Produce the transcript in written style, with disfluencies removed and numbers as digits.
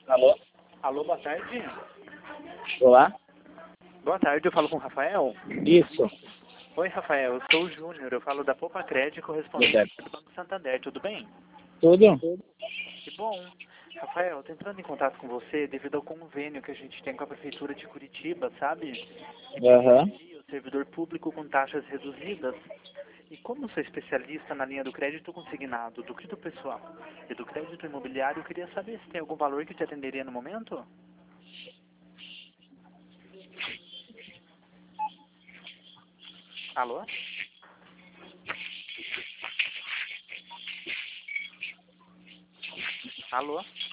Alô? Alô, boa tarde. Olá? Boa tarde, eu falo com o Rafael. Isso. Oi, Rafael, eu sou o Júnior, eu falo da Poupa Crédito, correspondente Certo. do Banco Santander, tudo bem? Tudo? Que bom. Rafael, tô entrando em contato com você devido ao convênio que a gente tem com a Prefeitura de Curitiba, sabe? Aham. E o servidor público com taxas reduzidas. E como sou especialista na linha do crédito consignado, do crédito pessoal e do crédito imobiliário, eu queria saber se tem algum valor que te atenderia no momento? Alô? Alô?